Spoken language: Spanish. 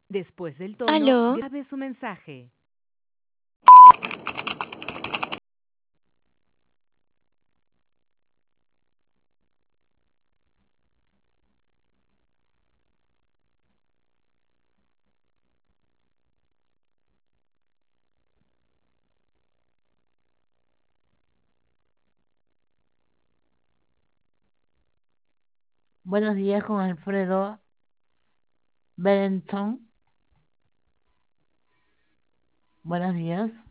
Después del tono, Aló, grabe su mensaje. Buenos días con Alfredo Berenton. Buenos días.